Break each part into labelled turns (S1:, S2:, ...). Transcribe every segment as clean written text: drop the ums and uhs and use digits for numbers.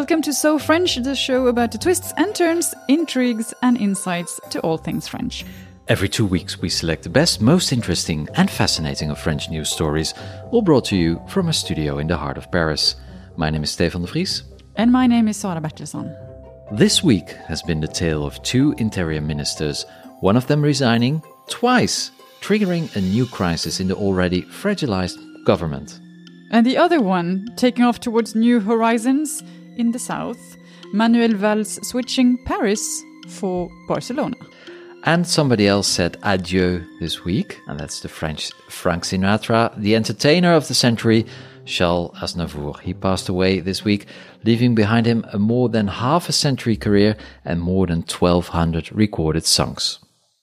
S1: Welcome to So French, the show about the twists and turns, intrigues and insights to all things French.
S2: Every 2 weeks we select the best, most interesting and fascinating of French news stories, all brought to you from a studio in the heart of Paris. My name is Stefan de Vries.
S1: And my name is Sara Bertilsson.
S2: This week has been the tale of two interior ministers, one of them resigning twice, triggering a new crisis in the already fragilized government.
S1: And the other one taking off towards new horizons in the south, Manuel Valls switching Paris for Barcelona.
S2: And somebody else said adieu this week, and that's the French Frank Sinatra, the entertainer of the century, Charles Aznavour. He passed away this week, leaving behind him a more than half a century career and more than 1,200 recorded songs.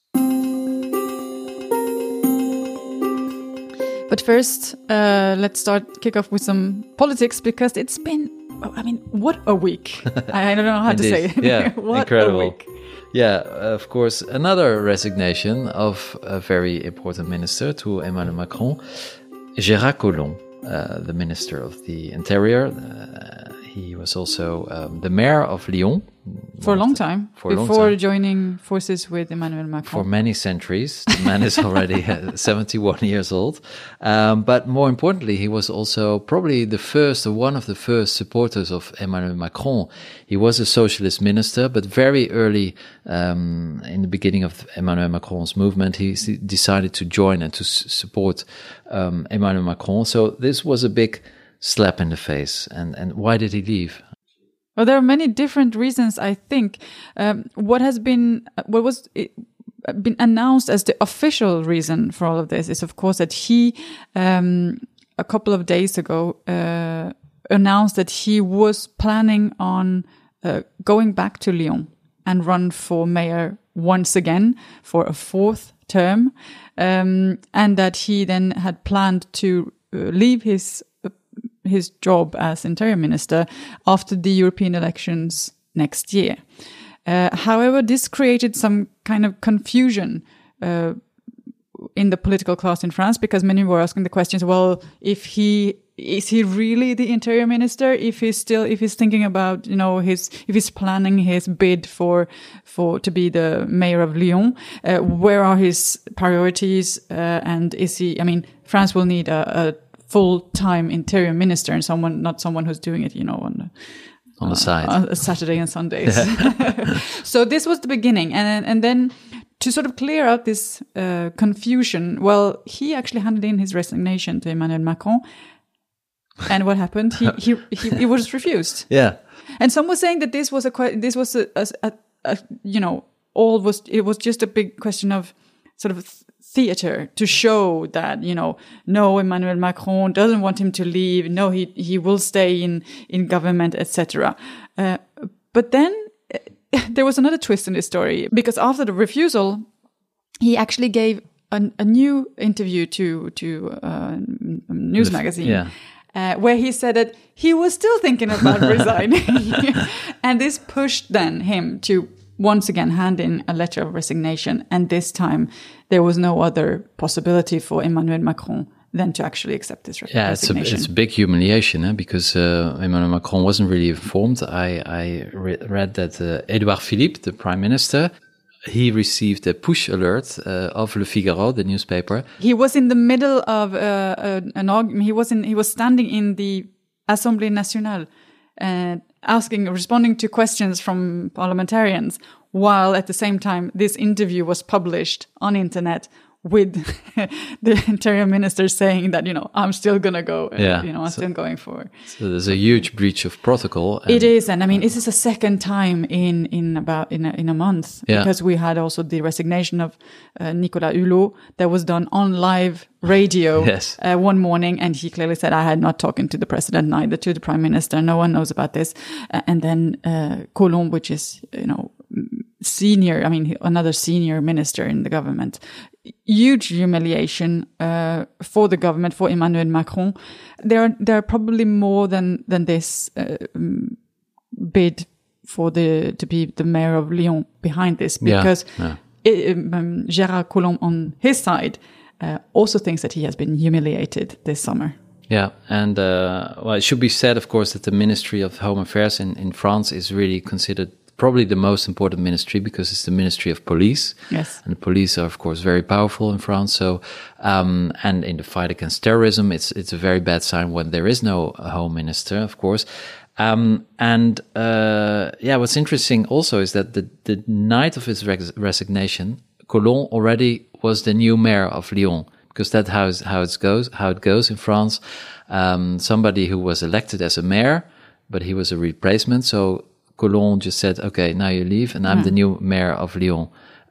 S1: But first, let's kick off with some politics, because it's been, what a week. I don't know how to say it.
S2: Yeah,
S1: what
S2: incredible.
S1: a week.
S2: Yeah, of course, another resignation of a very important minister to Emmanuel Macron, Gérard Collomb, the Minister of the Interior. He was also the mayor of Lyon.
S1: For a long time, before joining forces with Emmanuel Macron.
S2: For many centuries. The man is already 71 years old. But more importantly, he was also probably one of the first supporters of Emmanuel Macron. He was a socialist minister, but very early in the beginning of Emmanuel Macron's movement, he decided to join and to support Emmanuel Macron. So this was a big slap in the face. And why did he leave?
S1: Well, there are many different reasons, I think. What been announced as the official reason for all of this is, of course, that he, a couple of days ago, announced that he was planning on going back to Lyon and run for mayor once again for a fourth term, and that he then had planned to leave his job as interior minister after the European elections next year. However, this created some kind of confusion in the political class in France, because many were asking the questions, well, is he really the interior minister? If he's thinking about, if he's planning his bid to be the mayor of Lyon, where are his priorities? And is he, France will need a full-time interior minister and not someone who's doing it, on
S2: the side,
S1: on Saturday and Sundays. So this was the beginning, and then to sort of clear out this confusion, well, he actually handed in his resignation to Emmanuel Macron, and what happened? He was refused.
S2: Yeah,
S1: and some was saying that this was it was just a big question of sort of theater to show that, no, Emmanuel Macron doesn't want him to leave. No, he will stay in government, etc. But then there was another twist in this story, because after the refusal, he actually gave a new interview to a news magazine. Yeah. Where he said that he was still thinking about resigning. And this pushed then him to once again hand in a letter of resignation. And this time there was no other possibility for Emmanuel Macron than to actually accept this resignation.
S2: Yeah, it's a big humiliation, because Emmanuel Macron wasn't really informed. I read that Edouard Philippe, the prime minister, he received a push alert of Le Figaro, the newspaper.
S1: He was in the middle of an argument. He was standing in the Assemblée Nationale and responding to questions from parliamentarians, while at the same time this interview was published on internet with the interior minister saying that, I'm still going to go, I'm still going for.
S2: So there's a huge breach of protocol.
S1: It is. And this is a second time in a month, because we had also the resignation of Nicolas Hulot that was done on live radio one morning. And he clearly said, I had not talked to the president, neither to the prime minister. No one knows about this. And then Collomb, which is, senior, another senior minister in the government. Huge humiliation for the government, for Emmanuel Macron. There are probably more than this bid to be the mayor of Lyon behind this, because Gérard Collomb on his side also thinks that he has been humiliated this summer.
S2: Yeah, and well, it should be said, of course, that the Ministry of Home Affairs in France is really considered probably the most important ministry because it's the Ministry of Police.
S1: Yes.
S2: And the police are, of course, very powerful in France. So, and in the fight against terrorism, it's a very bad sign when there is no home minister, of course. What's interesting also is that the night of his resignation, Collomb already was the new mayor of Lyon. Because that's how it goes in France. Somebody who was elected as a mayor, but he was a replacement. So Collomb just said, "Okay, now you leave, and I'm the new mayor of Lyon."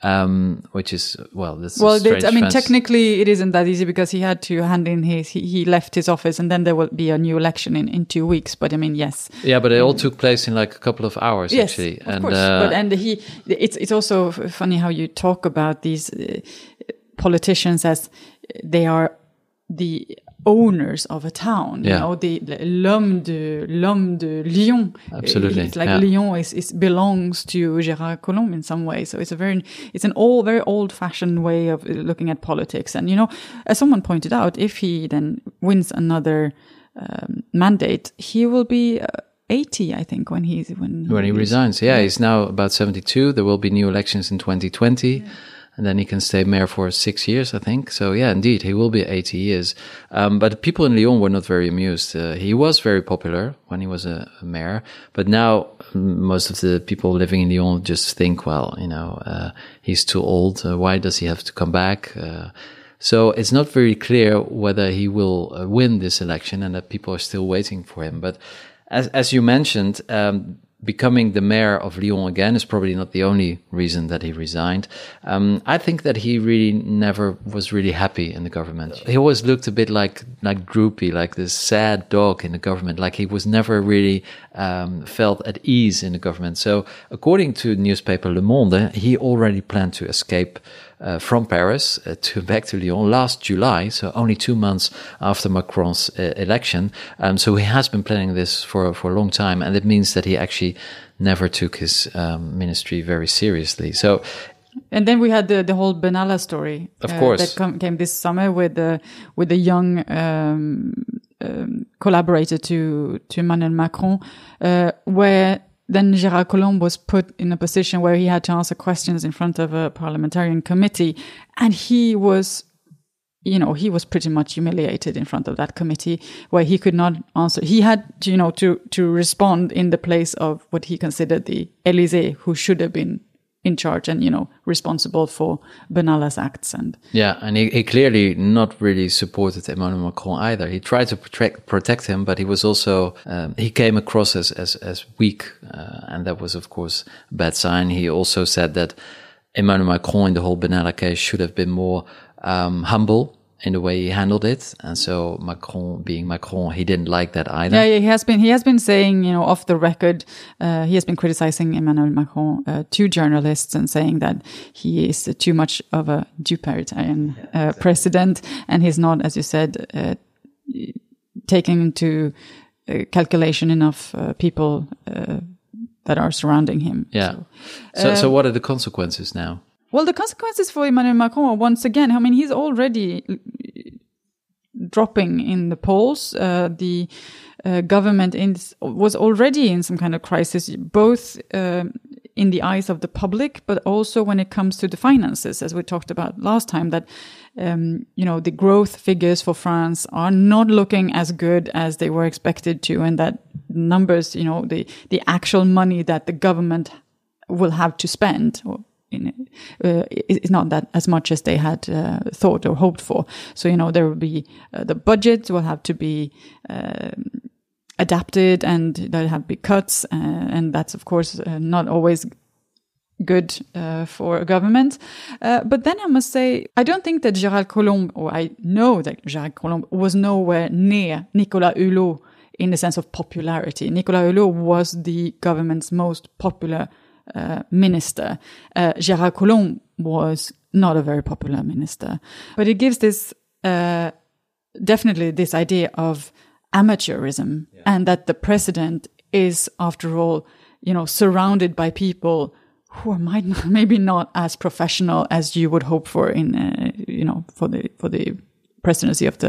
S2: Which is that's a strange
S1: technically it isn't that easy because he had to hand in he left his office, and then there will be a new election in 2 weeks. But I mean, yes,
S2: yeah, but it all took place in like a couple of hours,
S1: yes,
S2: actually.
S1: Of course. It's also funny how you talk about these politicians as they are the owners of a town, you know, the l'homme de Lyon.
S2: Absolutely.
S1: It's like Lyon belongs to Gérard Collomb in some way. So it's very old fashioned way of looking at politics. And, you know, as someone pointed out, if he then wins another mandate, he will be 80, I think, when he
S2: resigns. Yeah, he's now about 72. There will be new elections in 2020. Yeah. And then he can stay mayor for 6 years, I think. So, yeah, indeed, he will be 80 years. But the people in Lyon were not very amused. He was very popular when he was a mayor. But now most of the people living in Lyon just think, well, you know, he's too old. Why does he have to come back? So it's not very clear whether he will win this election and that people are still waiting for him. But as you mentioned, becoming the mayor of Lyon again is probably not the only reason that he resigned. I think that he really never was really happy in the government. He always looked a bit like droopy, like this sad dog in the government, like he was never really felt at ease in the government. So according to newspaper Le Monde, he already planned to escape from Paris back to Lyon last July, so only 2 months after Macron's election. So he has been planning this for a long time, and it means that he actually never took his ministry very seriously. So,
S1: and then we had the whole Benalla story,
S2: of course,
S1: that came this summer with the young collaborator to Emmanuel Macron, where then Gérard Collomb was put in a position where he had to answer questions in front of a parliamentarian committee. And he was pretty much humiliated in front of that committee where he could not answer. He had, to respond in the place of what he considered the Élysée, who should have been in charge and, responsible for Benalla's acts. And
S2: he clearly not really supported Emmanuel Macron either. He tried to protect him, but he was also, he came across as weak. And that was, of course, a bad sign. He also said that Emmanuel Macron in the whole Benalla case should have been more humble in the way he handled it. And so Macron, being Macron, he didn't like that either.
S1: Yeah, he has been saying, off the record, he has been criticizing Emmanuel Macron to journalists and saying that he is too much of a duparitarian president, and he's not, as you said, taking into calculation enough people that are surrounding him.
S2: Yeah. So what are the consequences now?
S1: Well, the consequences for Emmanuel Macron are, once again, I mean, he's already dropping in the polls. The government was already in some kind of crisis, both in the eyes of the public, but also when it comes to the finances, as we talked about last time, that, the growth figures for France are not looking as good as they were expected to, and that numbers, the actual money that the government will have to spend is not that as much as they had thought or hoped for. So, there will be the budget will have to be adapted, and there'll have to be cuts, and that's of course not always good for a government. But then I must say, I don't think that Gérard Collomb, or I know that Gérard Collomb was nowhere near Nicolas Hulot in the sense of popularity. Nicolas Hulot was the government's most popular minister. Gérard Collomb was not a very popular minister, but it gives this definitely this idea of amateurism, and that the president is, after all, surrounded by people who are maybe not as professional as you would hope for in for the presidency of the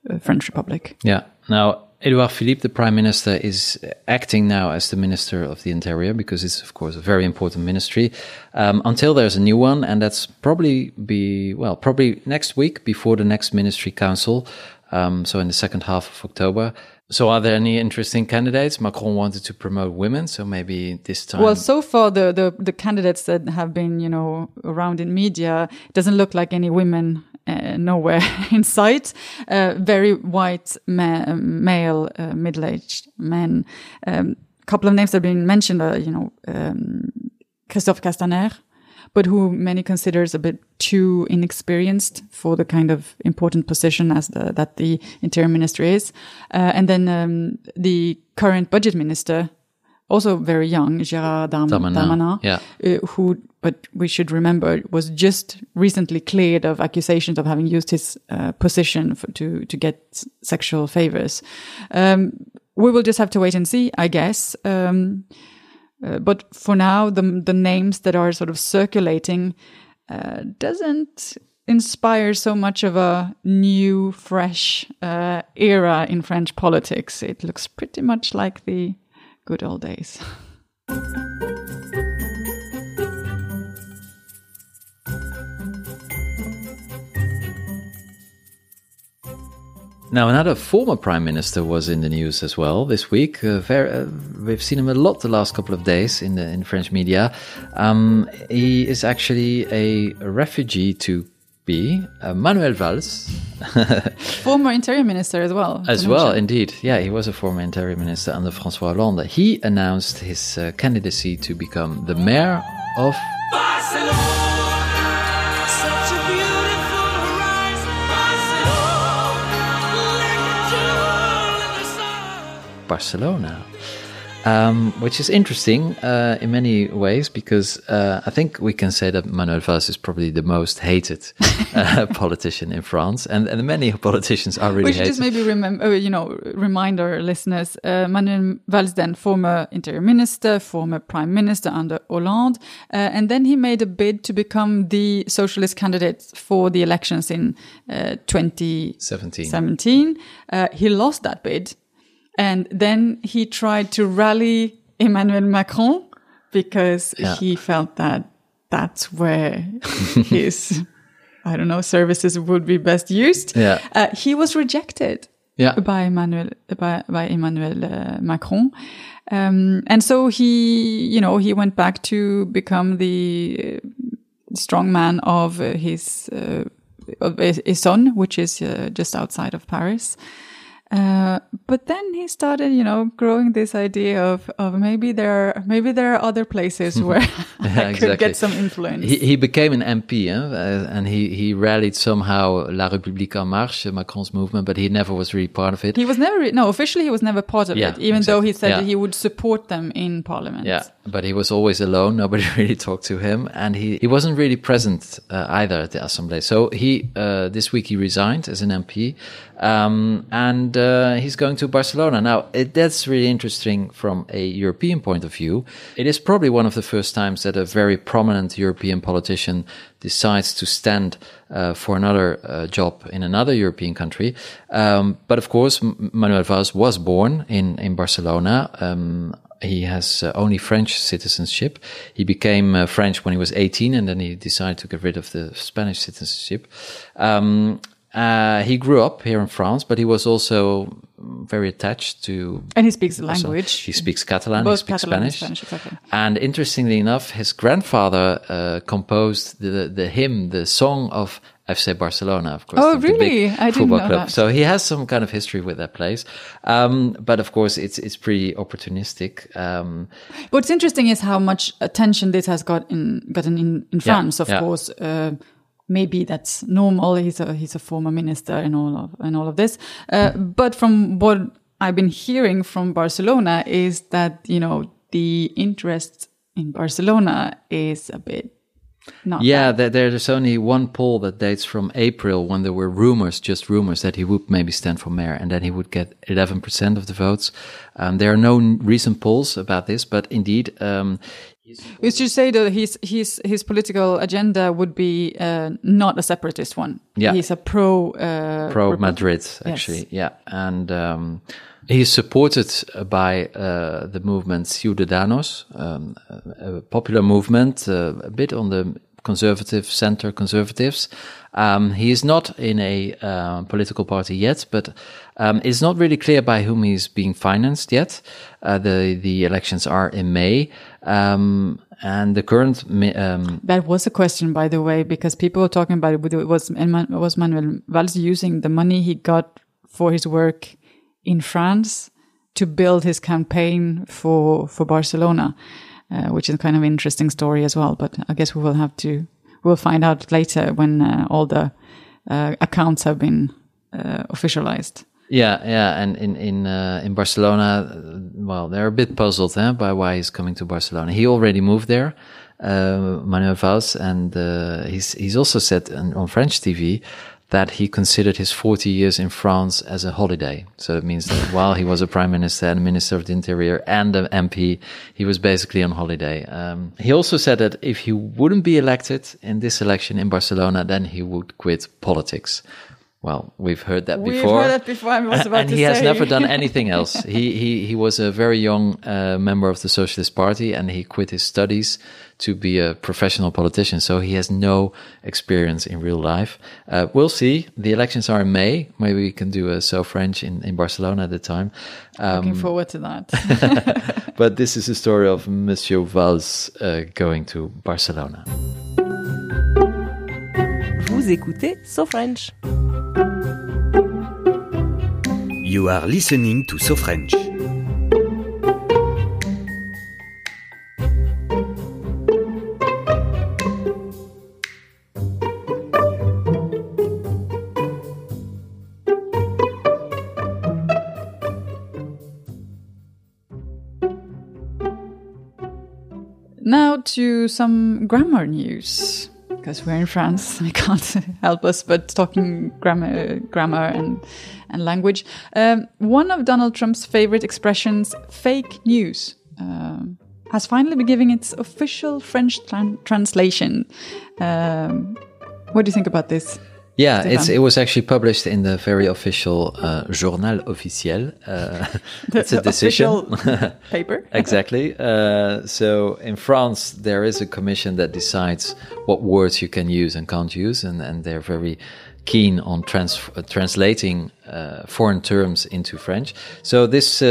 S1: French Republic.
S2: Yeah. Now, Edouard Philippe, the Prime Minister, is acting now as the Minister of the Interior because it's, of course, a very important ministry until there's a new one. And that's probably next week before the next Ministry Council. So in the second half of October. So are there any interesting candidates? Macron wanted to promote women, so maybe this time.
S1: Well, so far the candidates that have been, around in media, it doesn't look like any women nowhere in sight. Very white male, middle-aged men. Couple of names that have been mentioned are, Christophe Castaner, but who many considers a bit too inexperienced for the kind of important position that the Interior Ministry is. And then the current budget minister, also very young, Gérald Darmanin, who, but we should remember, was just recently cleared of accusations of having used his position to get sexual favors. We will just have to wait and see, I guess. But for now, the names that are sort of circulating doesn't inspire so much of a new, fresh era in French politics. It looks pretty much like the good old days.
S2: Now, another former prime minister was in the news as well this week. We've seen him a lot the last couple of days in French media. He is actually a refugee to be Manuel Valls.
S1: Former interior minister as well.
S2: As well, indeed. Yeah, he was a former interior minister under François Hollande. He announced his candidacy to become the mayor of Barcelona. Barcelona, which is interesting in many ways because I think we can say that Manuel Valls is probably the most hated politician in France, and many politicians are really hated.
S1: We should just maybe remind our listeners, Manuel Valls, then former interior minister, former prime minister under Hollande, and then he made a bid to become the socialist candidate for the elections in 2017. He lost that bid. And then he tried to rally Emmanuel Macron because he felt that that's where his, services would be best used. Yeah. He was rejected by Emmanuel Macron. And so he went back to become the strongman of his Essonne, which is just outside of Paris. But then he started, growing this idea of maybe there are other places where I could get some influence.
S2: He became an MP, and he rallied somehow La République en Marche, Macron's movement, but he never was really part of it.
S1: He was never, officially he was never part of it, even though he said that he would support them in parliament.
S2: Yeah, but he was always alone. Nobody really talked to him, and he wasn't really present either at the Assemblée. So this week he resigned as an MP, and he's going to Barcelona. Now, that's really interesting from a European point of view. It is probably one of the first times that a very prominent European politician decides to stand for another job in another European country. But of course, Manuel Valls was born in Barcelona. He has only French citizenship. He became French when he was 18, and then he decided to get rid of the Spanish citizenship. He grew up here in France, but he was also very attached to...
S1: And he speaks the language.
S2: He speaks Catalan,
S1: both
S2: he speaks
S1: Catalan
S2: Spanish.
S1: And Spanish, exactly.
S2: And interestingly enough, his grandfather composed the hymn, the song of FC Barcelona, of course.
S1: Oh, really? I didn't know that.
S2: So he has some kind of history with that place. But of course, it's pretty opportunistic.
S1: What's interesting is how much attention this has gotten in France, of course. Maybe that's normal. He's a former minister and all of this. But from what I've been hearing from Barcelona is that, the interest in Barcelona is a bit not
S2: Yeah,
S1: that.
S2: there's only one poll that dates from April when there were rumors, just rumors, that he would maybe stand for mayor and then he would get 11% of the votes. There are no recent polls about this, but indeed,
S1: We should say that his political agenda would be not a separatist one.
S2: Yeah.
S1: He's a
S2: pro Madrid, actually.
S1: Yes.
S2: Yeah. And he is supported by the movement Ciudadanos, a popular movement, a bit on the conservative center conservatives. He is not in a political party yet, but it's not really clear by whom he's being financed yet. The elections are in May. And the current
S1: That was a question, by the way, because people were talking about it. Was Manuel Valls using the money he got for his work in France to build his campaign for Barcelona, which is kind of an interesting story as well. But I guess we'll find out later when all the accounts have been officialized.
S2: Yeah, and in Barcelona, well, they're a bit puzzled by why he's coming to Barcelona. He already moved there, Manuel Valls, and he's also said on French TV that he considered his 40 years in France as a holiday. So it means that while he was a prime minister and minister of the interior and an MP, he was basically on holiday. He also said that if he wouldn't be elected in this election in Barcelona, then he would quit politics. Well, we've heard that before.
S1: We've heard that before. I was about
S2: and
S1: to
S2: he
S1: say.
S2: has never done anything else. He was a very young member of the Socialist Party, and he quit his studies to be a professional politician. So he has no experience in real life. We'll see. The elections are in May. Maybe we can do a So French in Barcelona at the time.
S1: Looking forward to that.
S2: But this is the story of Monsieur Valls going to Barcelona.
S3: Vous écoutez So French.
S4: You are listening to So French.
S1: Now to some grammar news. Because we're in France, I can't help us but talking grammar and language. One of Donald Trump's favorite expressions, fake news, has finally been given its official French translation. What do you think about this?
S2: Yeah,
S1: Stefan?
S2: it was actually published in the very official Journal Officiel. It's a decision.
S1: Official paper.
S2: Exactly. So in France, there is a commission that decides what words you can use and can't use, and they're very keen on translating foreign terms into French. So this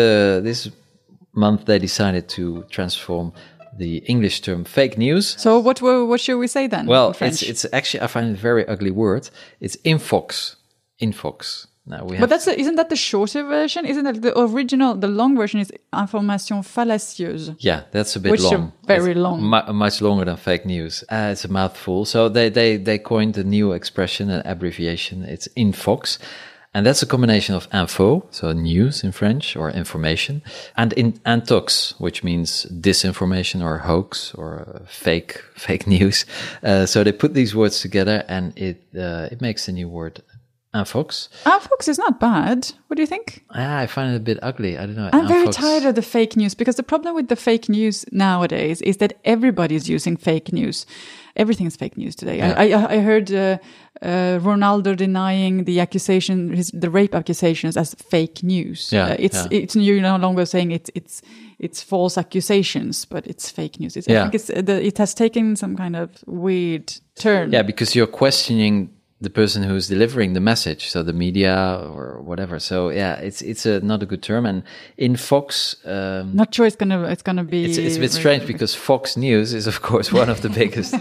S2: month they decided to transform the English term fake news.
S1: So what should we say then?
S2: Well,
S1: in French?
S2: it's actually, I find it a very ugly word. It's infox. Now we have.
S1: But isn't that the shorter version? Isn't that the original? The long version is information fallacieuse.
S2: Yeah, that's a bit
S1: Which
S2: long.
S1: are very long.
S2: Much longer than fake news. It's a mouthful. So they coined a new expression, an abbreviation. It's infox. And that's a combination of info, so news in French, or information, and intox, which means disinformation or hoax or fake news. So they put these words together, and it makes the new word infox.
S1: Infox is not bad. What do you think?
S2: I find it a bit ugly. I don't know.
S1: I'm very
S2: infox.
S1: tired of the fake news, because the problem with the fake news nowadays is that everybody's using fake news. Everything is fake news today.
S2: Yeah.
S1: I heard Ronaldo denying the rape accusations as fake news.
S2: Yeah,
S1: It's you're no longer saying it's false accusations, but it's fake news. I think it has taken some kind of weird turn.
S2: Yeah, because you're questioning the person who's delivering the message, so the media or whatever. So yeah, it's not a good term. And in Fox,
S1: not sure it's gonna be.
S2: It's a bit strange because Fox News is of course one of the biggest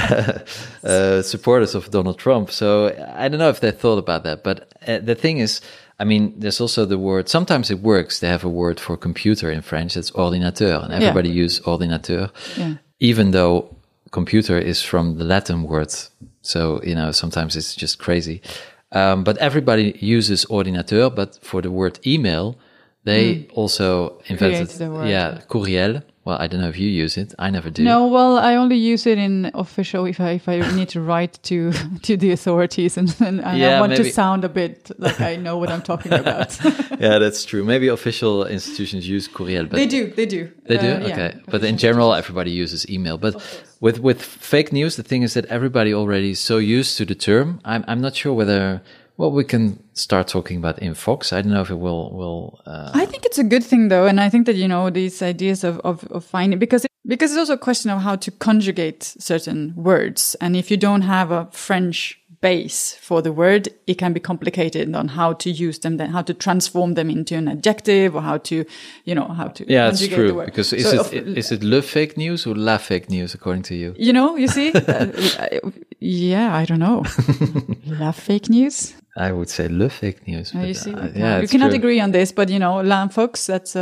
S2: supporters of Donald Trump. So I don't know if they thought about that. But the thing is, I mean, there's also the word. Sometimes it works. They have a word for computer in French. It's ordinateur, and everybody uses ordinateur, even though computer is from the Latin word. So, sometimes it's just crazy. But everybody uses ordinateur, but for the word email, they also invented,
S1: the word.
S2: courriel. Well, I don't know if you use it. I never do.
S1: No, well, I only use it in official if I need to write to the authorities and I want to sound a bit like I know what I'm talking about.
S2: Yeah, that's true. Maybe official institutions use Courriel, but
S1: They do.
S2: They do?
S1: Yeah,
S2: Okay. But in general, everybody uses email. But with fake news, the thing is that everybody already is so used to the term. I'm not sure whether... Well, we can start talking about infox. I don't know if it will.
S1: I think it's a good thing, though, and I think that these ideas of finding because it's also a question of how to conjugate certain words, and if you don't have a French base for the word, it can be complicated on how to use them, then how to transform them into an adjective, or how to.
S2: Yeah, it's true. The word. Because is it le fake news or la fake news according to you?
S1: You see, yeah, I don't know, la fake news.
S2: I would say le fake news.
S1: You see,
S2: yeah,
S1: we cannot agree on this, but l'infox, that's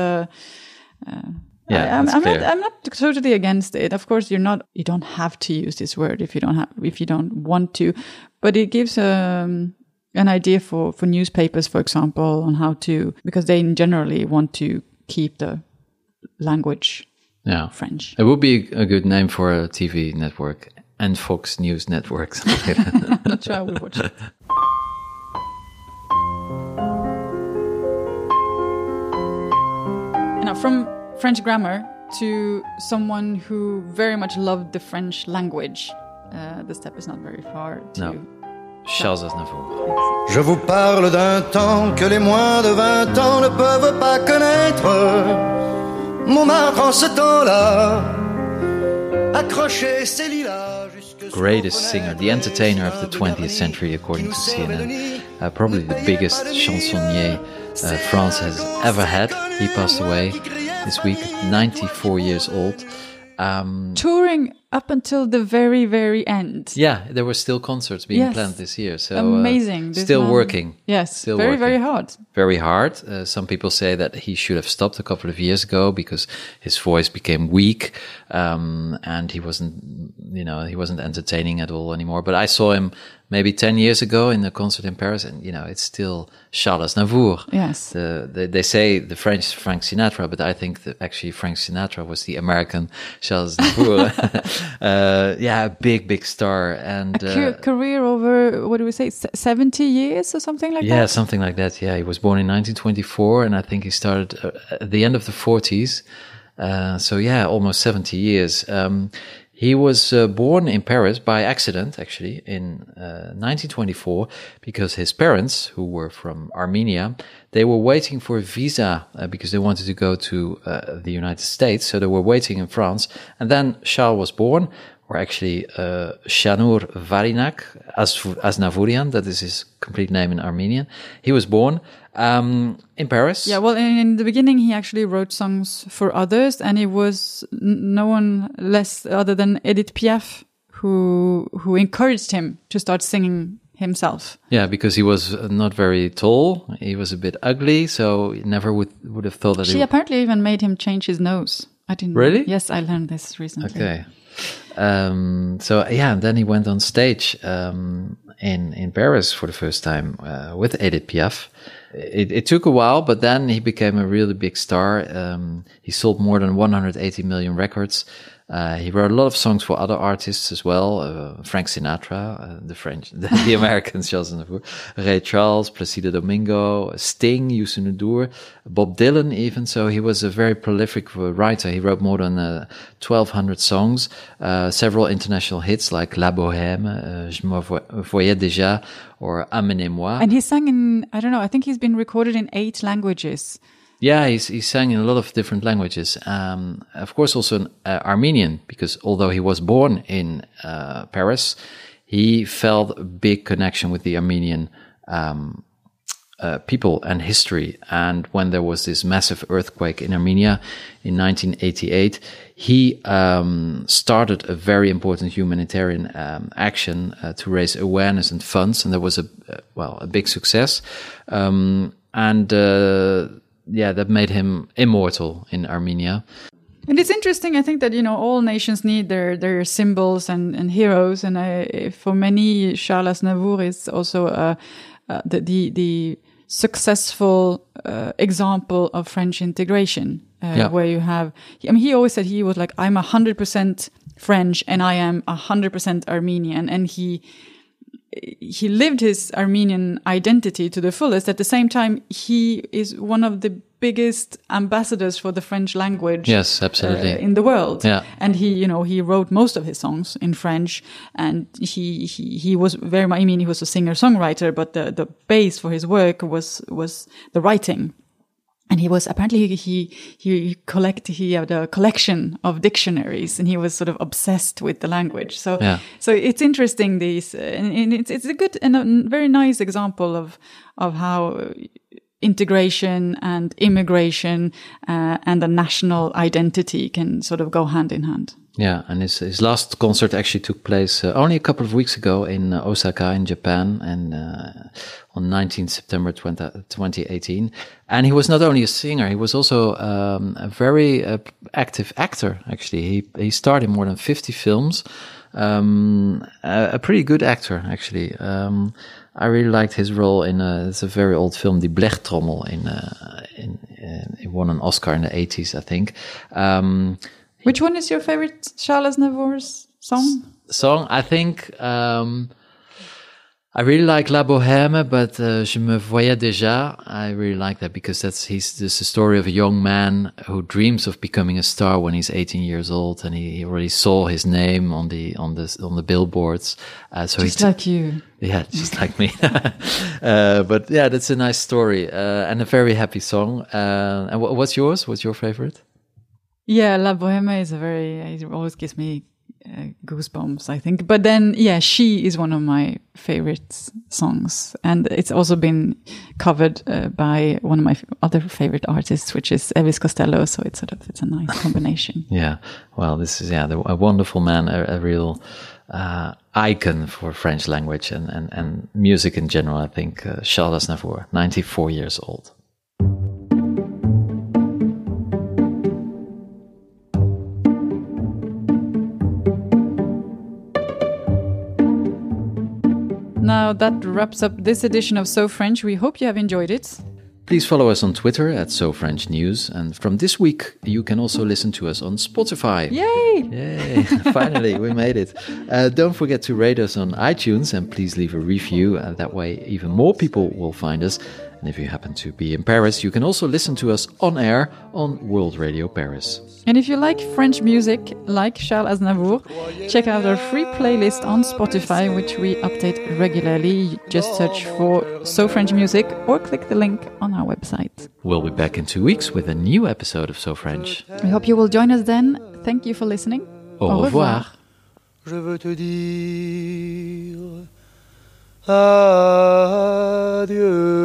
S1: I'm not totally against it. Of course, you don't have to use this word if you don't want to, but it gives an idea for newspapers, for example, on how to, because they generally want to keep the language French.
S2: It would be a good name for a TV network, and Fox News Network.
S1: I'm not sure I will watch it. Now, from French grammar to someone who very much loved the French language, the step is not very far.
S2: No. Charles Aznavour.
S5: Je vous parle d'un temps que les moins de 20 ans ne peuvent pas connaître. Montmartre en ce temps-là, accroché ses lilas jusque
S2: greatest singer, the entertainer of the 20th century, according to CNN. Probably the biggest chansonnier France has ever had. He passed away this week, 94 years old.
S1: Touring up until the very, very end.
S2: Yeah, there were still concerts being planned this year. So
S1: amazing.
S2: Still working.
S1: Yes,
S2: still
S1: very,
S2: working.
S1: very hard.
S2: Very hard. Some people say that he should have stopped a couple of years ago because his voice became weak, and he wasn't entertaining at all anymore. But I saw him maybe 10 years ago in a concert in Paris, and it's still Charles Aznavour.
S1: Yes.
S2: They say the French Frank Sinatra, but I think that actually Frank Sinatra was the American Charles Aznavour. Big star, and
S1: career over, what do we say, 70 years or something like that?
S2: Yeah, something like that. Yeah, he was born in 1924, and I think he started at the end of the 40s. Almost 70 years. He was born in Paris by accident, actually, in 1924, because his parents, who were from Armenia, they were waiting for a visa because they wanted to go to the United States. So they were waiting in France. And then Charles was born, or actually Shanur Varinak Aznavourian, that is his complete name in Armenian. He was born in Paris.
S1: Yeah, well, in the beginning, he actually wrote songs for others, and it was no one less other than Edith Piaf who encouraged him to start singing himself.
S2: Yeah, because he was not very tall. He was a bit ugly, so he never would have thought that
S1: she apparently even made him change his nose. I didn't.
S2: Really?
S1: Yes, I learned this recently.
S2: Okay. And then he went on stage in Paris for the first time with Edith Piaf. It took a while, but then he became a really big star. He sold more than 180 million records. He wrote a lot of songs for other artists as well. Frank Sinatra, the American Charles Aznavour, Ray Charles, Placido Domingo, Sting, Youssou N'Dour, Bob Dylan even. So he was a very prolific writer. He wrote more than 1,200 songs, several international hits like La Bohème, Je me voyais déjà, or Amenez-moi.
S1: And he sang in, I don't know, I think he's been recorded in 8 languages.
S2: Yeah, he sang in a lot of different languages. Of course, also in Armenian, because although he was born in Paris, he felt a big connection with the Armenian people and history. And when there was this massive earthquake in Armenia in 1988, he started a very important humanitarian action to raise awareness and funds, and there was a big success. That made him immortal in Armenia.
S1: And it's interesting, I think that, all nations need their symbols and heroes. And for many, Charles Aznavour is also the successful example of French integration, where you have, I mean, he always said he was like, I'm 100% French and I am 100% Armenian. And he lived his Armenian identity to the fullest. At the same time, he is one of the biggest ambassadors for the French language.
S2: Yes, absolutely.
S1: In the world.
S2: Yeah.
S1: And he wrote most of his songs in French, and he was very much, I mean, he was a singer-songwriter, but the base for his work was the writing. And he was, apparently he had a collection of dictionaries, and he was sort of obsessed with the language. So it's interesting, and it's a good and a very nice example of how integration and immigration and the national identity can sort of go hand in hand.
S2: Yeah, and his last concert actually took place only a couple of weeks ago in Osaka in Japan, and on 19th September 2018. And he was not only a singer, he was also a very active actor, actually. He starred in more than 50 films. A pretty good actor, actually. I really liked his role in it's a very old film, Die Blechtrommel. He won an Oscar in the 80s, I think.
S1: Which one is your favorite Charles Aznavour's song?
S2: I think I really like La Bohème, but Je me voyais déjà. I really like that because this is a story of a young man who dreams of becoming a star when he's 18 years old, and he already saw his name on the billboards. So
S1: just like you.
S2: Yeah, just like me. But yeah, that's a nice story and a very happy song. And what's yours? What's your favorite?
S1: Yeah, La Bohème is it always gives me goosebumps, I think. But then, yeah, She is one of my favorite songs. And it's also been covered by one of my other favorite artists, which is Elvis Costello. So it's a nice combination.
S2: Yeah. Well, this is, a wonderful man, a real icon for French language and music in general, I think. Charles Aznavour, 94 years old.
S1: Now that wraps up this edition of So French. We hope you have enjoyed it.
S2: Please follow us on Twitter at So French News. And from this week, you can also listen to us on Spotify.
S1: Yay!
S2: Yay! Finally, we made it. Don't forget to rate us on iTunes and please leave a review. That way, even more people will find us. And if you happen to be in Paris, you can also listen to us on air on World Radio Paris.
S1: And if you like French music, like Charles Aznavour, check out our free playlist on Spotify, which we update regularly. Just search for So French Music or click the link on our website.
S2: We'll be back in 2 weeks with a new episode of So French.
S1: We hope you will join us then. Thank you for listening.
S2: Au revoir.
S5: Je veux te dire adieu.